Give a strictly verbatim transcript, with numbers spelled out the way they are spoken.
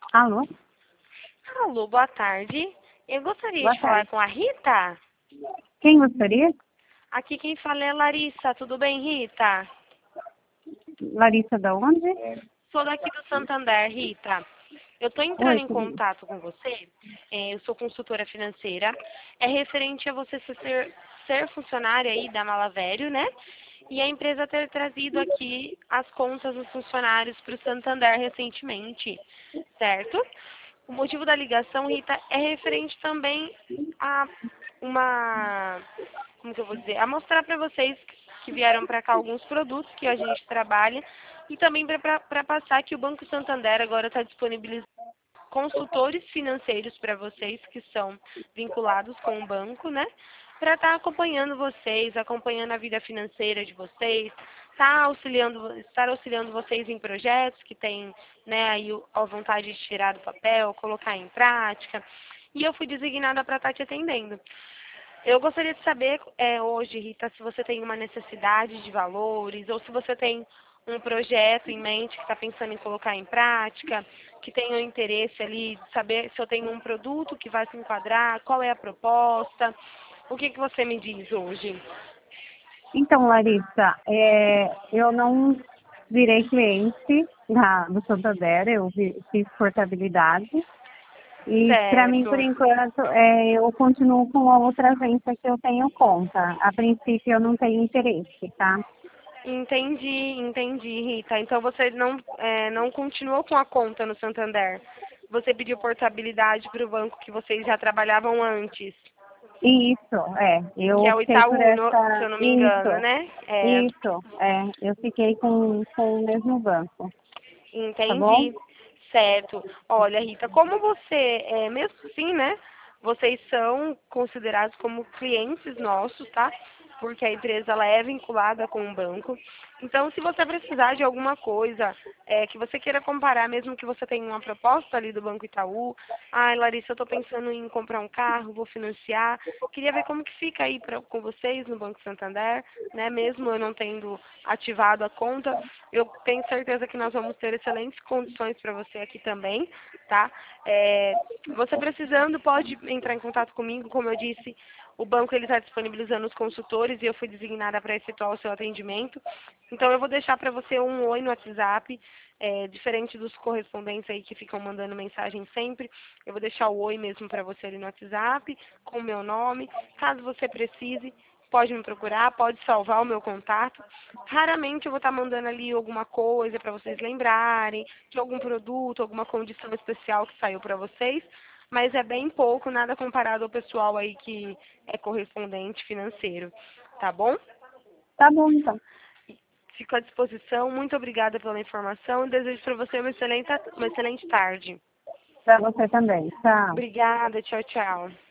Alô? Alô, boa tarde. Eu gostaria Boa de falar tarde. com a Rita. Quem gostaria? Aqui quem fala é a Larissa. Tudo bem, Rita? Larissa da onde? Sou daqui do Santander, Rita. Eu estou entrando Oi, em tudo bem? contato com você. eh, Eu sou consultora financeira. É referente a você ser, ser funcionária aí da Malavério, né? E a empresa ter trazido aqui as contas dos funcionários para o Santander recentemente, certo? O motivo da ligação, Rita, é referente também a uma, como que eu vou dizer, a mostrar para vocês que vieram para cá alguns produtos que a gente trabalha e também para passar que o Banco Santander agora está disponibilizando consultores financeiros para vocês que são vinculados com o banco, né? Para estar acompanhando vocês, acompanhando a vida financeira de vocês, tá auxiliando, estar auxiliando vocês em projetos que têm, né, aí o- a vontade de tirar do papel, colocar em prática. E eu fui designada para estar te atendendo. Eu gostaria de saber é, hoje, Rita, se você tem uma necessidade de valores ou se você tem um projeto em mente que está pensando em colocar em prática, que tem o interesse ali de saber se eu tenho um produto que vai se enquadrar, qual é a proposta. O que, que você me diz hoje? Então, Larissa, é, eu não virei cliente da, do Santander, eu vi- fiz portabilidade. E para mim, por Certo. enquanto, é, eu continuo com a outra agência que eu tenho conta. A princípio, eu não tenho interesse, tá? Entendi, entendi, Rita. Então você não, é, não continuou com a conta no Santander. Você pediu portabilidade para o banco que vocês já trabalhavam antes. Isso, é, eu Que é o optei por Itaú, no- se essa. eu não me engano, Isso, né? É, isso, é, eu fiquei com, com o mesmo banco, tá bom? entendi. Certo. Olha, Rita, como você, é, mesmo assim, né? Vocês são considerados como clientes nossos, tá? Porque a empresa ela é vinculada com o banco. Então, se você precisar de alguma coisa é, que você queira comparar, mesmo que você tenha uma proposta ali do Banco Itaú, ai, Larissa, eu estou pensando em comprar um carro, vou financiar. Queria ver como que fica aí pra, com vocês no Banco Santander, né? Mesmo eu não tendo ativado a conta, eu tenho certeza que nós vamos ter excelentes condições para você aqui também, tá? É, você precisando pode entrar em contato comigo, como eu disse, o banco ele está disponibilizando os consultores e eu fui designada para efetuar o seu atendimento. Então eu vou deixar para você um oi no WhatsApp, é, diferente dos correspondentes aí que ficam mandando mensagem sempre. Eu vou deixar o oi mesmo para você ali no WhatsApp, com o meu nome. Caso você precise, pode me procurar, pode salvar o meu contato. Raramente eu vou estar mandando ali alguma coisa para vocês lembrarem, de algum produto, alguma condição especial que saiu para vocês, mas é bem pouco, nada comparado ao pessoal aí que é correspondente financeiro, tá bom? Tá bom, então. Fico à disposição, muito obrigada pela informação e desejo para você uma excelente, uma excelente tarde. Para você também. Tchau. Obrigada, tchau, tchau.